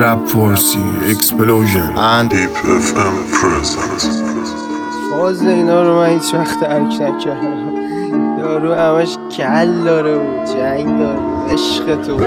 رپ فارسی اکسپلوژن and Deep FM presents. فاز اینا رو من هیچ وقت درک نکردم. یارو همش کل داره و جنگ داره، عشق تو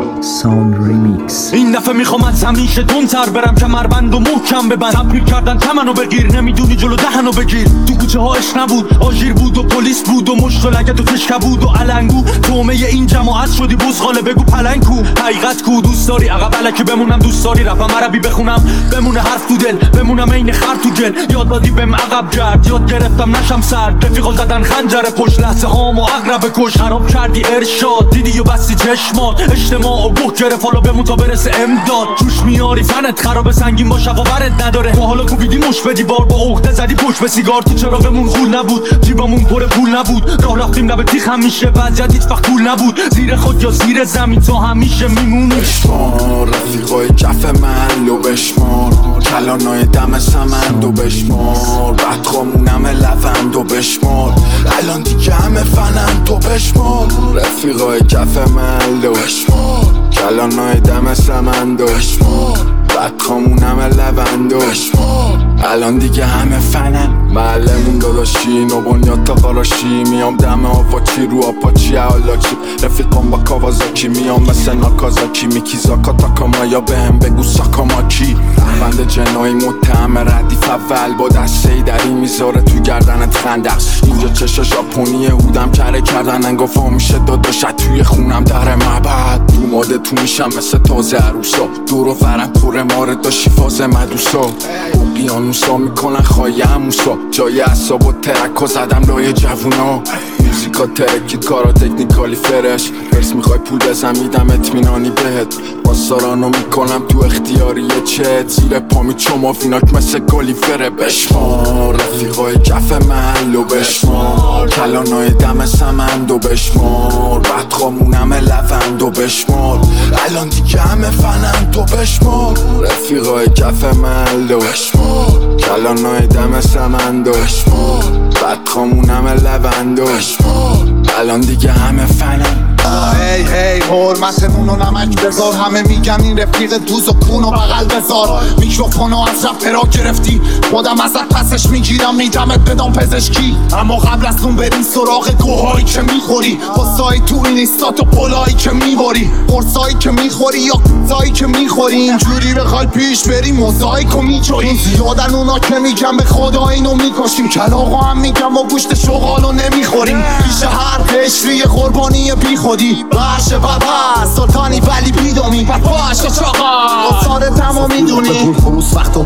ساوند ریمیکس. این دفعه میخوام از همیشه تندتر برم، کمربند و محکم ببند. تبریک کردن تمنو بگیر، نمیدونی جلو دهنو بگیر. تو کوچه ها عشق نبود، آژیر بود و پلیس بود و مشت و لگت و تشکه بود و علنگو. تومه این جماعت شدی بزغاله، بگو پلنگ کو. حقیقت کو، دوست داری عقب الکی بمونم، دوست داری رپم عربی بخونم بمونه حرف تو دل، بمونم عین خر تو جل. یاد دادی بهم عقب گرد، یاد گرفتم نشم سرد. رفیقا زدن خنجر پشت، لحظه هامو عقرب کش. خراب کردی ارشاد، دیدی و بستی چشمات. اجتماع و بوک گرفت، حالا بمون تا برسه امداد. جوش میاری فنت خراب، سنگین با شفاورت نداره. ما حالا کوبیدی مش بدی بار، با عقده زدی پشت به سیگار. تو چراغمون خول نبود، جیبمون پر پول نبود. راه رفتیم لب تیغ همیشه، وضعیت هیچ وقت کول نبود. زیر خود یا زیر زمین تا همیشه میمونی. بشمار رفیقای کف من لو بشمار، کلانای دم سمند و بشمار. بدخامونم لفند و بشمار، الان دیگه همه فنن تو بشمار. رفیقای کف من لو بشمار، کلانای دم سمند و بشمار. بدخامونم لفند و بشمار، الان دیگه همه فنن. معلمون داداشی نو بنیاد تا قراشی، میام دم آواچی رو آپاچی حالاچی. رفیقام با کاوازاکی میام مثل ناکازاکی. میکی زاکا تا کامایا بهم بگو ساکاماکی. بند جنایی متهم ردیف اول، با دستهی دری میذاره تو گردنت خندق. اینجا چشا ژاپنی هودم کره کردن، انگفا میشه داداشت توی خونم در معبد. تو ماده تو میشم مثل تازه عروسا، دور و برم پر مارد داشی فاز مدوسا. اقیانوسا میکنن خواهی هموسا، جای اصاب و ترک و زدم لای جوونا. موزیکا ترکید کارا تکنیکالی فرش، برس میخوای پول بزن میدم اطمینانی بهت. باستارانو میکنم تو اختیاری چت، زیر پامی چما فیناک مثل گالیفره. بشمار رفیقای کف محلو بشمار، کلانای دم سمند و بشمار. بدخامونم لفند و بشمار، الان دیگه همه فنن تو بشمار. رفیقای کف محلو بشمار، کلانای دم سمند و بشمار. بدخامونم لفند و بشمار، الان دیگه همه فنن. هی هی حرمت نون و نمک بذار، همه میگن این رفیق دوز و کون و بغل بذار. میکروفونو از رپ را گرفتی، خودم ازت پسش میگیرم میدمت بدم پزشکی. اما قبل از اون بریم سراغ گوهایی که میخوری، قصایی تو این ایستات و پلایی که میباری. قرصایی که میخوری یا قصایی که میخوری، اینجوری بخوای پیش بریم موزاییکو میجوری. زیادن اونا که میگن به خدا اینو میکشیم، کلاغا هم میگن ما گوشت شغالو نمیخوریم. پیش هر قشری قربانی بی خودی، باشه بابا سلطانی ولی بیدومی بس باشه چاقا اصاره تمام میدونی. خروس وقتو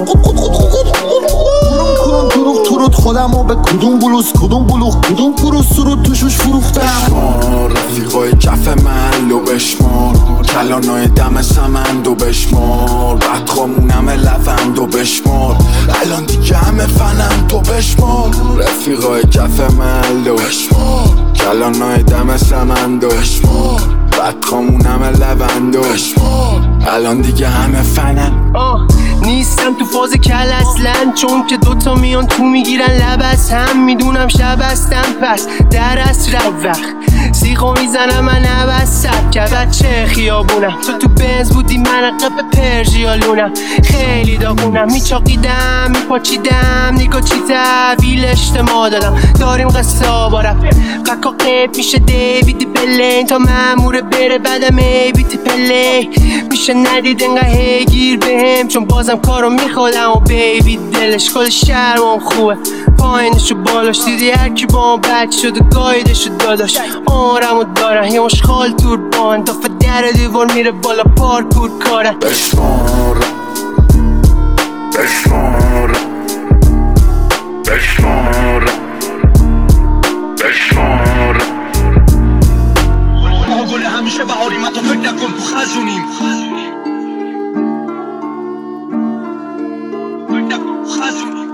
تورود خودمو به کدوم بلوز کدوم بلوغ کدوم کروس سرود توشوش فروختم. بشمار رفیقای کف محلو بشمار، کلانای دم سمند و بشمار. بدخامونم لفند و بشمار، الان دیگه همه فنن تو بشمار. رفیقای کف محلو بشمار، کلانای دم سمند و بشمار. بدخامونم لفند و بشمار، الان دیگه همه فنن. نیستم تو فاز کل اصلا، چون که دوتا میان تو میگیرن لب از هم. میدونم شب هستم پس در اسرع وقت سیخو میزنم من عوضت که بچه خیابونم. تو بنز بودی من قب پرژیالونم، خیلی داغونم. میچاقیدم میپاچیدم نگاه چی تحویل اجتماع دادم. داریم قصه ها با رفت قکا قیب میشه دیوید بلین تا ماموره بره بعدم ایبیت پله. میشه ندید انگاه هیگیر بهم، چون بازم کارو میخوادم و بیبی دلش کل شرمم خوبه. پایینشو بالاش دیدی هرکی با هم بد شد و گایدشو داداش. آرمو دارن یه مشخال تور بان، دافه در دیوار میره بالا پارکور کارن. بشمار بشمار بشمار بشمار. ما گل همیشه بهاریم، تو فکر نکن تو خزونیم. فکر نکن تو خزونیم.